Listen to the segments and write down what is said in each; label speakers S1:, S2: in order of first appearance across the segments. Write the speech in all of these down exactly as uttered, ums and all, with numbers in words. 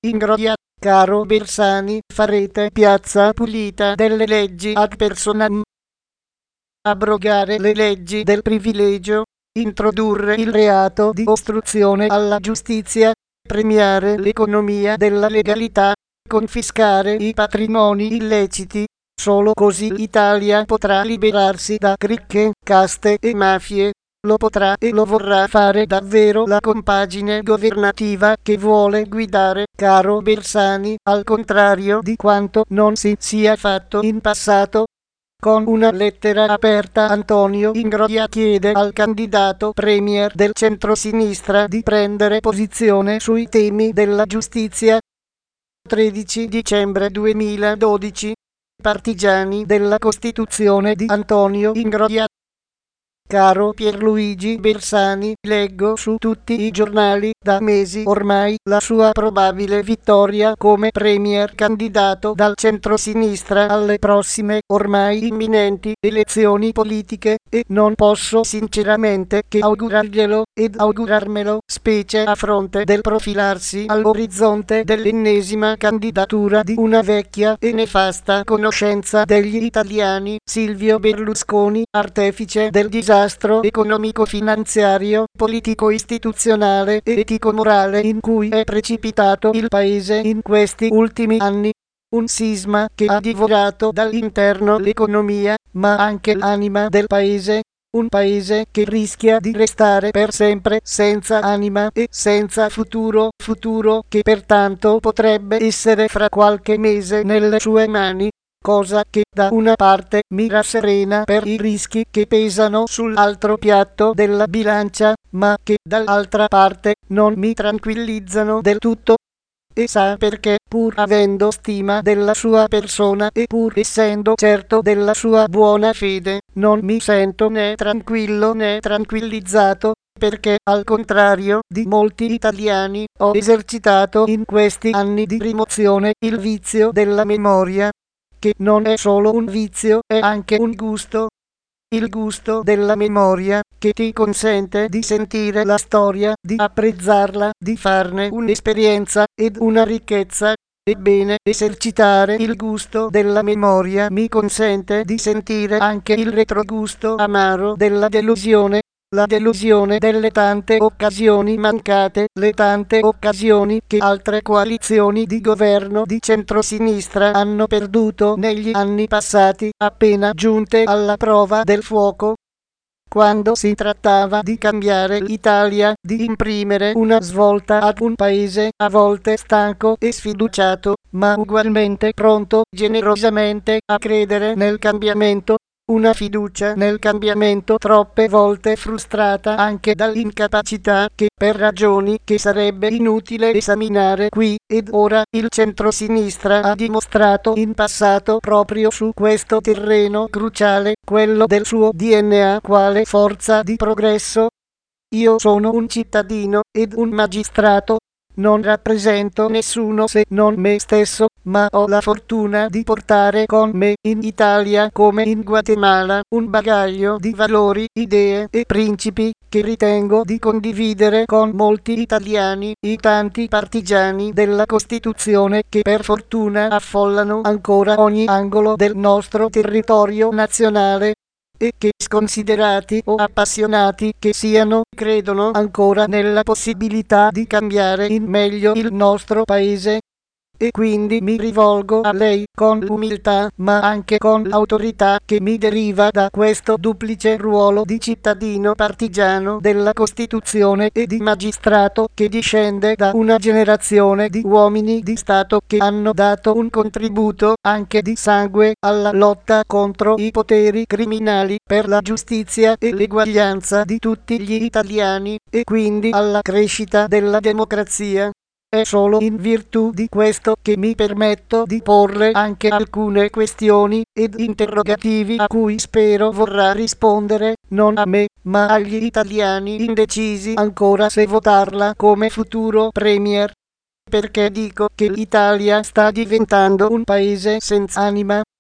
S1: Ingroia, caro Bersani, farete piazza pulita delle leggi ad personam. Abrogare le leggi del privilegio, introdurre il reato di ostruzione alla giustizia, premiare l'economia della legalità, confiscare i patrimoni illeciti. Solo così l'Italia potrà liberarsi da cricche, caste e mafie. Lo potrà e lo vorrà fare davvero la compagine governativa che vuole guidare, caro Bersani, al contrario di quanto non si sia fatto in passato. Con una lettera aperta Antonio Ingroia chiede al candidato premier del centrosinistra di prendere posizione sui temi della giustizia. tredici dicembre duemiladodici. Partigiani della Costituzione di Antonio Ingroia. Caro Pierluigi Bersani, leggo su tutti i giornali da mesi ormai la sua probabile vittoria come premier candidato dal centrosinistra alle prossime, ormai imminenti, elezioni politiche, e non posso sinceramente che augurarglielo ed augurarmelo, specie a fronte del profilarsi all'orizzonte dell'ennesima candidatura di una vecchia e nefasta conoscenza degli italiani, Silvio Berlusconi, artefice del disastro economico-finanziario, politico-istituzionale e etico-morale in cui è precipitato il paese in questi ultimi anni. Un sisma che ha divorato dall'interno l'economia, ma anche l'anima del paese. Un paese che rischia di restare per sempre senza anima e senza futuro, futuro che pertanto potrebbe essere fra qualche mese nelle sue mani. Cosa che da una parte mi rasserena per i rischi che pesano sull'altro piatto della bilancia, ma che dall'altra parte non mi tranquillizzano del tutto. E sa perché, pur avendo stima della sua persona e pur essendo certo della sua buona fede, non mi sento né tranquillo né tranquillizzato, perché al contrario di molti italiani ho esercitato in questi anni di rimozione il vizio della memoria, che non è solo un vizio, è anche un gusto. Il gusto della memoria, che ti consente di sentire la storia, di apprezzarla, di farne un'esperienza ed una ricchezza. Ebbene, esercitare il gusto della memoria mi consente di sentire anche il retrogusto amaro della delusione. La delusione delle tante occasioni mancate, le tante occasioni che altre coalizioni di governo di centrosinistra hanno perduto negli anni passati, appena giunte alla prova del fuoco. Quando si trattava di cambiare l'Italia, di imprimere una svolta ad un paese a volte stanco e sfiduciato, ma ugualmente pronto generosamente a credere nel cambiamento. Una fiducia nel cambiamento troppe volte frustrata anche dall'incapacità che, per ragioni che sarebbe inutile esaminare qui ed ora, il centrosinistra ha dimostrato in passato proprio su questo terreno cruciale, quello del suo D N A quale forza di progresso. Io sono un cittadino ed un magistrato. Non rappresento nessuno se non me stesso, ma ho la fortuna di portare con me in Italia come in Guatemala un bagaglio di valori, idee e principi che ritengo di condividere con molti italiani, i tanti partigiani della Costituzione che per fortuna affollano ancora ogni angolo del nostro territorio nazionale, e che, sconsiderati o appassionati che siano, credono ancora nella possibilità di cambiare in meglio il nostro paese. E quindi mi rivolgo a lei con l'umiltà, ma anche con l'autorità che mi deriva da questo duplice ruolo di cittadino partigiano della Costituzione e di magistrato che discende da una generazione di uomini di Stato che hanno dato un contributo, anche di sangue, alla lotta contro i poteri criminali, per la giustizia e l'eguaglianza di tutti gli italiani, e quindi alla crescita della democrazia. È solo in virtù di questo che mi permetto di porre anche alcune questioni ed interrogativi a cui spero vorrà rispondere, non a me, ma agli italiani indecisi ancora se votarla come futuro premier. Perché dico che l'Italia sta diventando un paese senza anima?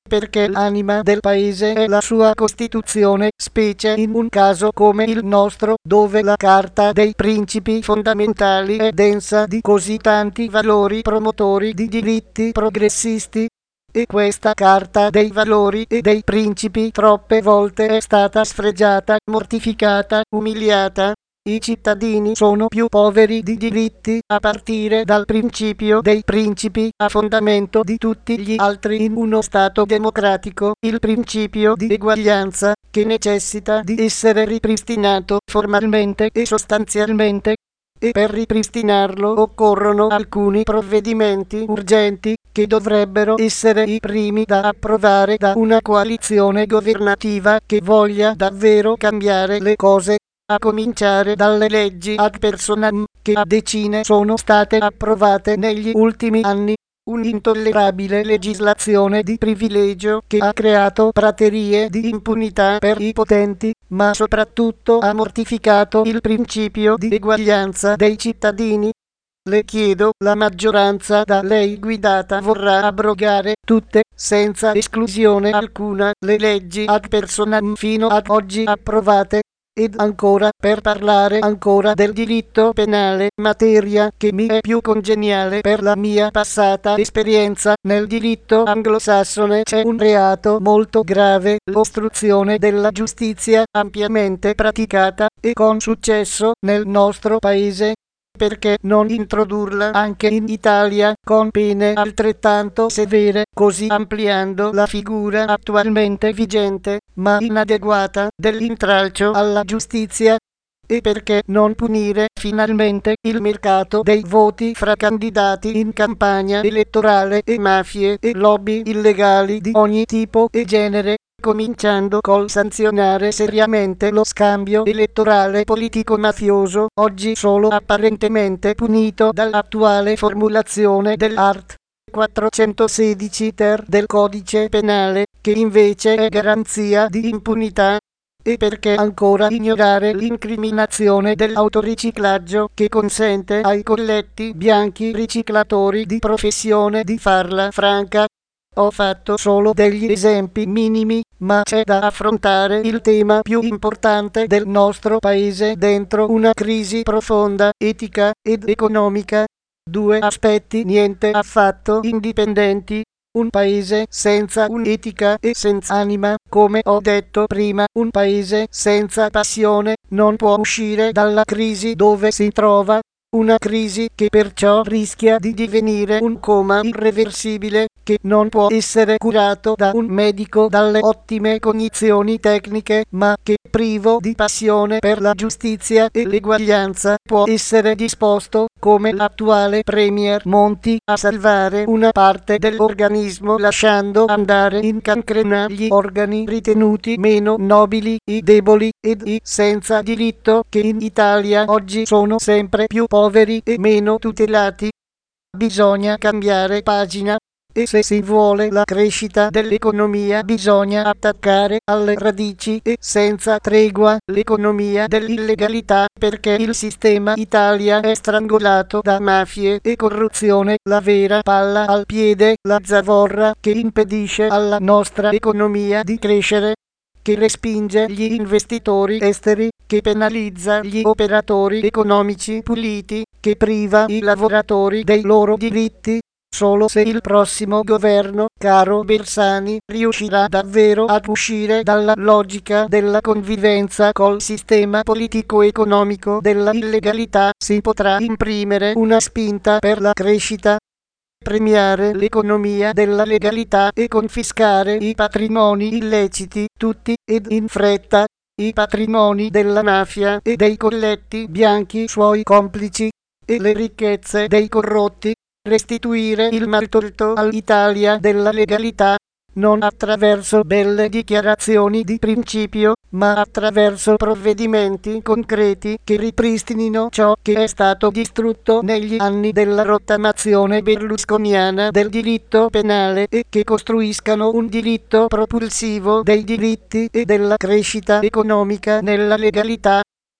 S1: perché l'anima del paese è la sua Costituzione, specie in un caso come il nostro, dove la Carta dei Principi Fondamentali è densa di così tanti valori promotori di diritti progressisti. E questa Carta dei Valori e dei Principi troppe volte è stata sfregiata, mortificata, umiliata. I cittadini sono più poveri di diritti, a partire dal principio dei principi, a fondamento di tutti gli altri in uno Stato democratico, il principio di eguaglianza, che necessita di essere ripristinato formalmente e sostanzialmente. E per ripristinarlo occorrono alcuni provvedimenti urgenti, che dovrebbero essere i primi da approvare da una coalizione governativa che voglia davvero cambiare le cose, a cominciare dalle leggi ad personam, che a decine sono state approvate negli ultimi anni. Un'intollerabile legislazione di privilegio che ha creato praterie di impunità per i potenti, ma soprattutto ha mortificato il principio di eguaglianza dei cittadini. Le chiedo, la maggioranza da lei guidata vorrà abrogare tutte, senza esclusione alcuna, le leggi ad personam fino ad oggi approvate? Ed ancora, per parlare ancora del diritto penale, materia che mi è più congeniale per la mia passata esperienza, nel diritto anglosassone c'è un reato molto grave, l'ostruzione della giustizia, ampiamente praticata, e con successo, nel nostro paese. Perché non introdurla anche in Italia, con pene altrettanto severe, così ampliando la figura attualmente vigente, ma inadeguata, dell'intralcio alla giustizia? E perché non punire finalmente il mercato dei voti fra candidati in campagna elettorale e mafie e lobby illegali di ogni tipo e genere? Cominciando col sanzionare seriamente lo scambio elettorale politico-mafioso, oggi solo apparentemente punito dall'attuale formulazione dell'art. quattrocentosedici ter del Codice Penale, che invece è garanzia di impunità. E perché ancora ignorare l'incriminazione dell'autoriciclaggio, che consente ai colletti bianchi riciclatori di professione di farla franca? Ho fatto solo degli esempi minimi, ma c'è da affrontare il tema più importante del nostro paese dentro una crisi profonda, etica ed economica. Due aspetti niente affatto indipendenti. Un paese senza un'etica e senza anima, come ho detto prima, un paese senza passione, non può uscire dalla crisi dove si trova. Una crisi che perciò rischia di divenire un coma irreversibile, che non può essere curato da un medico dalle ottime cognizioni tecniche, ma che, privo di passione per la giustizia e l'eguaglianza, può essere disposto, come l'attuale Premier Monti, a salvare una parte dell'organismo lasciando andare in cancrena gli organi ritenuti meno nobili, i deboli ed i senza diritto, che in Italia oggi sono sempre più poveri e meno tutelati. Bisogna cambiare pagina. E se si vuole la crescita dell'economia bisogna attaccare alle radici e senza tregua l'economia dell'illegalità, perché il sistema Italia è strangolato da mafie e corruzione, la vera palla al piede, la zavorra che impedisce alla nostra economia di crescere, che respinge gli investitori esteri, che penalizza gli operatori economici puliti, che priva i lavoratori dei loro diritti. Solo se il prossimo governo, caro Bersani, riuscirà davvero ad uscire dalla logica della convivenza col sistema politico-economico della illegalità, si potrà imprimere una spinta per la crescita. Premiare l'economia della legalità e confiscare i patrimoni illeciti, tutti ed in fretta, i patrimoni della mafia e dei colletti bianchi suoi complici, e le ricchezze dei corrotti. Restituire il maltolto all'Italia della legalità, non attraverso belle dichiarazioni di principio, ma attraverso provvedimenti concreti che ripristinino ciò che è stato distrutto negli anni della rottamazione berlusconiana del diritto penale e che costruiscano un diritto propulsivo dei diritti e della crescita economica nella legalità.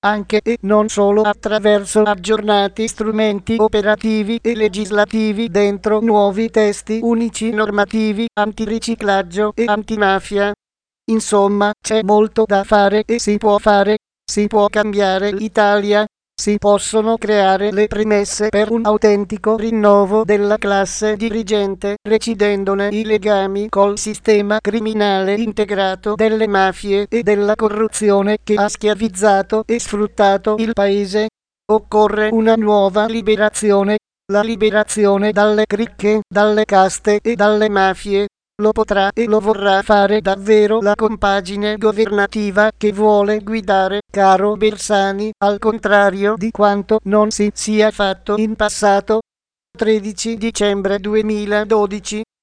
S1: anche e non solo attraverso aggiornati strumenti operativi e legislativi dentro nuovi testi unici normativi antiriciclaggio e antimafia. Insomma, c'è molto da fare e si può fare, si può cambiare l'Italia, si possono creare le premesse per un autentico rinnovo della classe dirigente, recidendone i legami col sistema criminale integrato delle mafie e della corruzione che ha schiavizzato e sfruttato il paese. Occorre una nuova liberazione, la liberazione dalle cricche, dalle caste e dalle mafie. Lo potrà e lo vorrà fare davvero la compagine governativa che vuole guidare, caro Bersani, al contrario di quanto non si sia fatto in passato. tredici dicembre duemiladodici